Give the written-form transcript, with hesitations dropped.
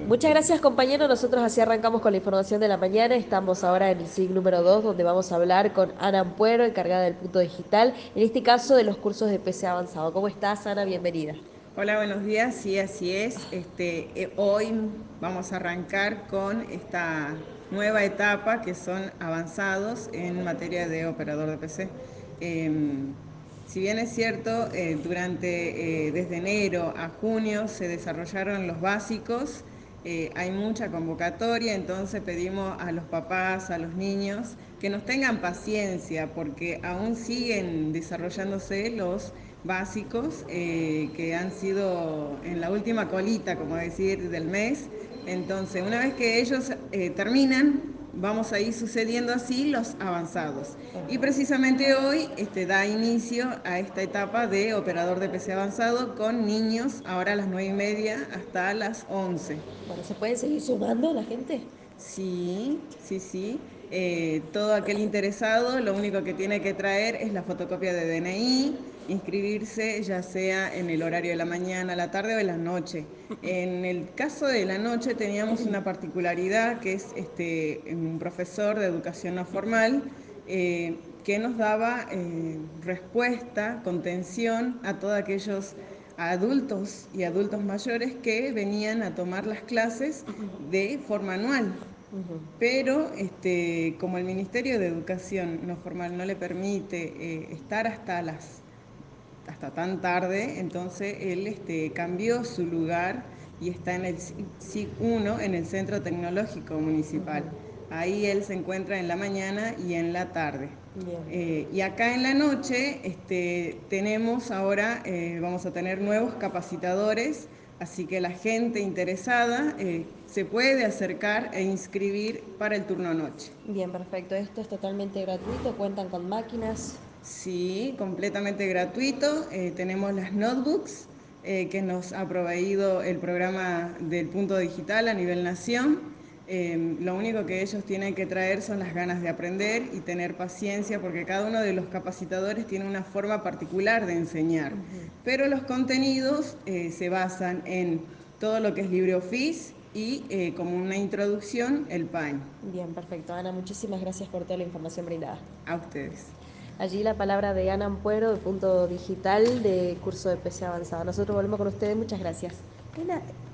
Muchas gracias, compañero. Nosotros así arrancamos con la información de la mañana. Estamos ahora en el SIG número 2, donde vamos a hablar con Ana Ampuero, encargada del punto digital, en este caso de los cursos de PC avanzado. ¿Cómo estás, Ana? Bienvenida. Hola, buenos días. Sí, así es. Hoy vamos a arrancar con esta nueva etapa que son avanzados en materia de operador de PC. Em, si bien es cierto, desde enero a junio se desarrollaron los básicos, hay mucha convocatoria, entonces pedimos a los papás, a los niños, que nos tengan paciencia porque aún siguen desarrollándose los básicos que han sido en la última colita, como decir, del mes. Entonces, una vez que ellos terminan, vamos a ir sucediendo así los avanzados. Y precisamente hoy da inicio a esta etapa de operador de PC avanzado con niños, ahora a las 9:30 hasta las 11. Bueno, ¿se pueden seguir sumando la gente? Sí, sí, sí. Todo aquel interesado lo único que tiene que traer es la fotocopia de DNI, inscribirse ya sea en el horario de la mañana, la tarde o de la noche. En el caso de la noche teníamos una particularidad que es un profesor de educación no formal que nos daba respuesta, contención a todos aquellos adultos y adultos mayores que venían a tomar las clases de forma anual. Pero como el Ministerio de Educación no formal no le permite estar hasta tan tarde, entonces él cambió su lugar y está en el SIC 1, en el Centro Tecnológico Municipal. Ahí él se encuentra en la mañana y en la tarde. Bien. Y acá en la noche tenemos ahora, vamos a tener nuevos capacitadores, así que la gente interesada se puede acercar e inscribir para el turno noche. Bien, perfecto. Esto es totalmente gratuito. Cuentan con máquinas. Sí, completamente gratuito. Tenemos las notebooks que nos ha proveído el programa del punto digital a nivel nación. Lo único que ellos tienen que traer son las ganas de aprender y tener paciencia porque cada uno de los capacitadores tiene una forma particular de enseñar. Pero los contenidos se basan en todo lo que es LibreOffice y como una introducción el Paint. Bien, perfecto. Ana, muchísimas gracias por toda la información brindada. A ustedes. Allí la palabra de Ana Ampuero, de punto digital, de curso de PC avanzado. Nosotros volvemos con ustedes. Muchas gracias. Ana,